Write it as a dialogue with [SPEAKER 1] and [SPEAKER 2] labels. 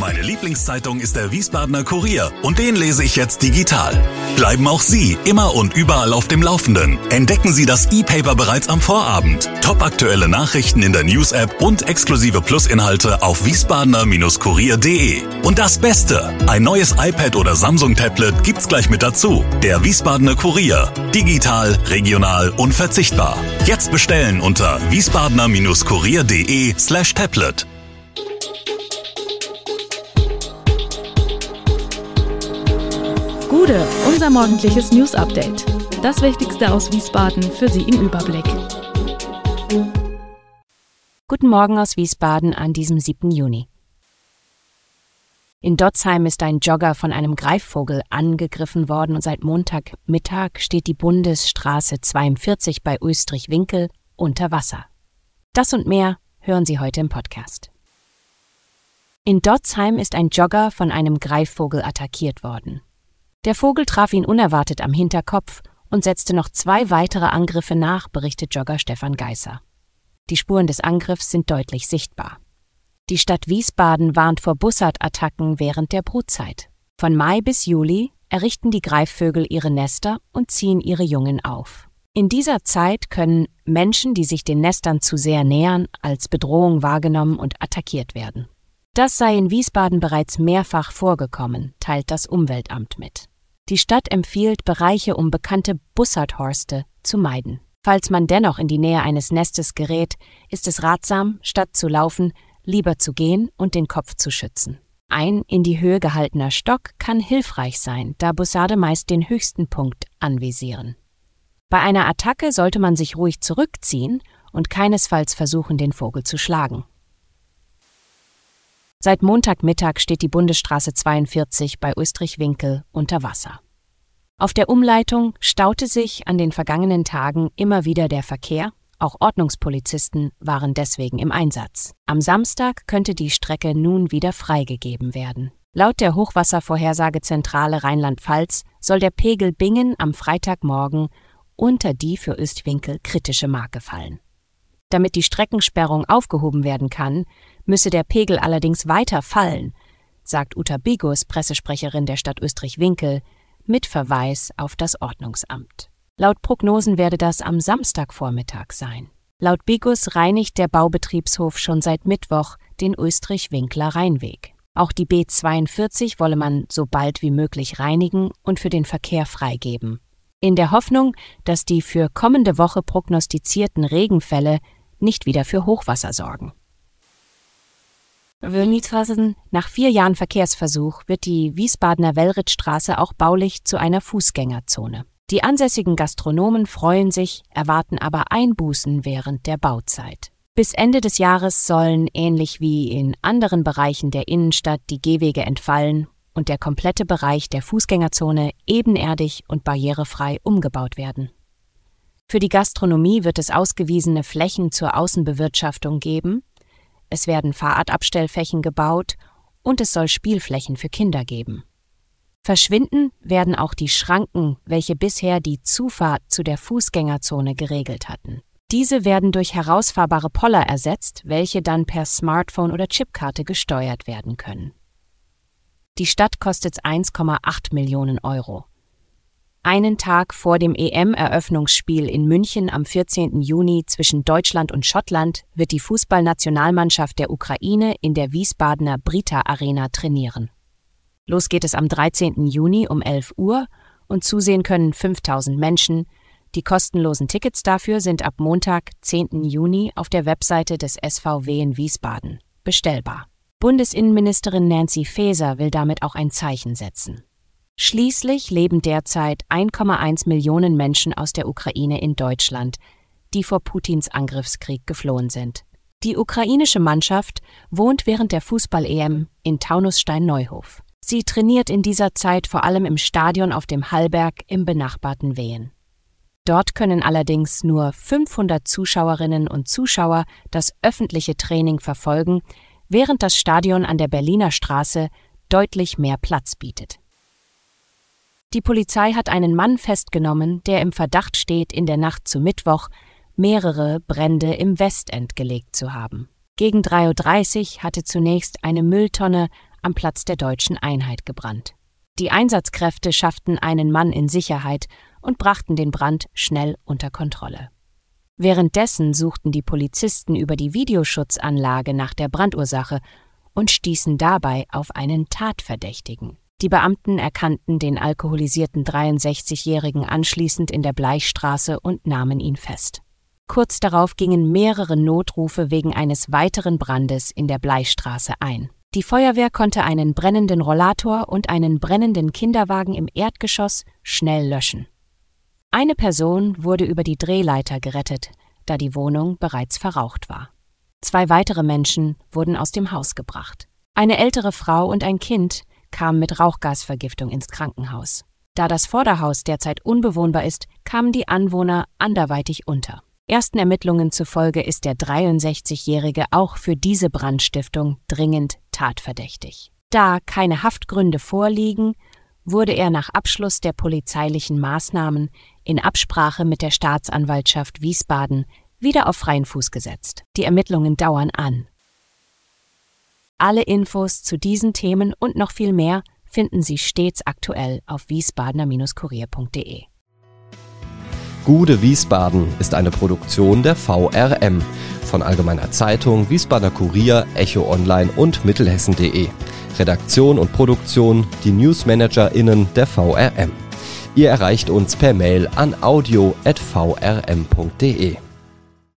[SPEAKER 1] Meine Lieblingszeitung ist der Wiesbadener Kurier und den lese ich jetzt digital. Bleiben auch Sie immer und überall auf dem Laufenden. Entdecken Sie das E-Paper bereits am Vorabend. Topaktuelle Nachrichten in der News-App und exklusive Plus-Inhalte auf wiesbadener-kurier.de. Und das Beste, ein neues iPad oder Samsung-Tablet gibt's gleich mit dazu. Der Wiesbadener Kurier. Digital, regional, unverzichtbar. Jetzt bestellen unter wiesbadener-kurier.de/tablet.
[SPEAKER 2] Gude, unser morgendliches News-Update. Das Wichtigste aus Wiesbaden für Sie im Überblick.
[SPEAKER 3] Guten Morgen aus Wiesbaden an diesem 7. Juni. In Dotzheim ist ein Jogger von einem Greifvogel angegriffen worden und seit Montagmittag steht die Bundesstraße 42 bei Oestrich-Winkel unter Wasser. Das und mehr hören Sie heute im Podcast. In Dotzheim ist ein Jogger von einem Greifvogel attackiert worden. Der Vogel traf ihn unerwartet am Hinterkopf und setzte noch 2 weitere Angriffe nach, berichtet Jogger Stefan Geisser. Die Spuren des Angriffs sind deutlich sichtbar. Die Stadt Wiesbaden warnt vor Bussard-Attacken während der Brutzeit. Von Mai bis Juli errichten die Greifvögel ihre Nester und ziehen ihre Jungen auf. In dieser Zeit können Menschen, die sich den Nestern zu sehr nähern, als Bedrohung wahrgenommen und attackiert werden. Das sei in Wiesbaden bereits mehrfach vorgekommen, teilt das Umweltamt mit. Die Stadt empfiehlt, Bereiche um bekannte Bussardhorste zu meiden. Falls man dennoch in die Nähe eines Nestes gerät, ist es ratsam, statt zu laufen, lieber zu gehen und den Kopf zu schützen. Ein in die Höhe gehaltener Stock kann hilfreich sein, da Bussarde meist den höchsten Punkt anvisieren. Bei einer Attacke sollte man sich ruhig zurückziehen und keinesfalls versuchen, den Vogel zu schlagen. Seit Montagmittag steht die Bundesstraße 42 bei Oestrich-Winkel unter Wasser. Auf der Umleitung staute sich an den vergangenen Tagen immer wieder der Verkehr, auch Ordnungspolizisten waren deswegen im Einsatz. Am Samstag könnte die Strecke nun wieder freigegeben werden. Laut der Hochwasservorhersagezentrale Rheinland-Pfalz soll der Pegel Bingen am Freitagmorgen unter die für Oestrich-Winkel kritische Marke fallen. Damit die Streckensperrung aufgehoben werden kann, müsse der Pegel allerdings weiter fallen, sagt Uta Bigus, Pressesprecherin der Stadt Oestrich-Winkel, mit Verweis auf das Ordnungsamt. Laut Prognosen werde das am Samstagvormittag sein. Laut Bigus reinigt der Baubetriebshof schon seit Mittwoch den Oestrich-Winkler Rheinweg. Auch die B42 wolle man so bald wie möglich reinigen und für den Verkehr freigeben. In der Hoffnung, dass die für kommende Woche prognostizierten Regenfälle nicht wieder für Hochwasser sorgen. Nach 4 Jahren Verkehrsversuch wird die Wiesbadener Wellrittstraße auch baulich zu einer Fußgängerzone. Die ansässigen Gastronomen freuen sich, erwarten aber Einbußen während der Bauzeit. Bis Ende des Jahres sollen, ähnlich wie in anderen Bereichen der Innenstadt, die Gehwege entfallen und der komplette Bereich der Fußgängerzone ebenerdig und barrierefrei umgebaut werden. Für die Gastronomie wird es ausgewiesene Flächen zur Außenbewirtschaftung geben, es werden Fahrradabstellflächen gebaut und es soll Spielflächen für Kinder geben. Verschwinden werden auch die Schranken, welche bisher die Zufahrt zu der Fußgängerzone geregelt hatten. Diese werden durch herausfahrbare Poller ersetzt, welche dann per Smartphone oder Chipkarte gesteuert werden können. Die Stadt kostet 1,8 Millionen Euro. Einen Tag vor dem EM-Eröffnungsspiel in München am 14. Juni zwischen Deutschland und Schottland wird die Fußballnationalmannschaft der Ukraine in der Wiesbadener Brita Arena trainieren. Los geht es am 13. Juni um 11 Uhr und zusehen können 5.000 Menschen. Die kostenlosen Tickets dafür sind ab Montag, 10. Juni, auf der Webseite des SVW in Wiesbaden bestellbar. Bundesinnenministerin Nancy Faeser will damit auch ein Zeichen setzen. Schließlich leben derzeit 1,1 Millionen Menschen aus der Ukraine in Deutschland, die vor Putins Angriffskrieg geflohen sind. Die ukrainische Mannschaft wohnt während der Fußball-EM in Taunusstein-Neuhof. Sie trainiert in dieser Zeit vor allem im Stadion auf dem Hallberg im benachbarten Wehen. Dort können allerdings nur 500 Zuschauerinnen und Zuschauer das öffentliche Training verfolgen, während das Stadion an der Berliner Straße deutlich mehr Platz bietet. Die Polizei hat einen Mann festgenommen, der im Verdacht steht, in der Nacht zu Mittwoch mehrere Brände im Westend gelegt zu haben. Gegen 3:30 Uhr hatte zunächst eine Mülltonne am Platz der Deutschen Einheit gebrannt. Die Einsatzkräfte schafften einen Mann in Sicherheit und brachten den Brand schnell unter Kontrolle. Währenddessen suchten die Polizisten über die Videoschutzanlage nach der Brandursache und stießen dabei auf einen Tatverdächtigen. Die Beamten erkannten den alkoholisierten 63-Jährigen anschließend in der Bleichstraße und nahmen ihn fest. Kurz darauf gingen mehrere Notrufe wegen eines weiteren Brandes in der Bleichstraße ein. Die Feuerwehr konnte einen brennenden Rollator und einen brennenden Kinderwagen im Erdgeschoss schnell löschen. Eine Person wurde über die Drehleiter gerettet, da die Wohnung bereits verraucht war. 2 weitere Menschen wurden aus dem Haus gebracht. Eine ältere Frau und ein Kind kamen mit Rauchgasvergiftung ins Krankenhaus. Da das Vorderhaus derzeit unbewohnbar ist, kamen die Anwohner anderweitig unter. Ersten Ermittlungen zufolge ist der 63-Jährige auch für diese Brandstiftung dringend tatverdächtig. Da keine Haftgründe vorliegen, wurde er nach Abschluss der polizeilichen Maßnahmen in Absprache mit der Staatsanwaltschaft Wiesbaden wieder auf freien Fuß gesetzt. Die Ermittlungen dauern an. Alle Infos zu diesen Themen und noch viel mehr finden Sie stets aktuell auf wiesbadener-kurier.de.
[SPEAKER 4] Gude Wiesbaden ist eine Produktion der VRM von Allgemeiner Zeitung, Wiesbadener Kurier, Echo Online und Mittelhessen.de. Redaktion und Produktion die NewsmanagerInnen der VRM. Ihr erreicht uns per Mail an audio@vrm.de.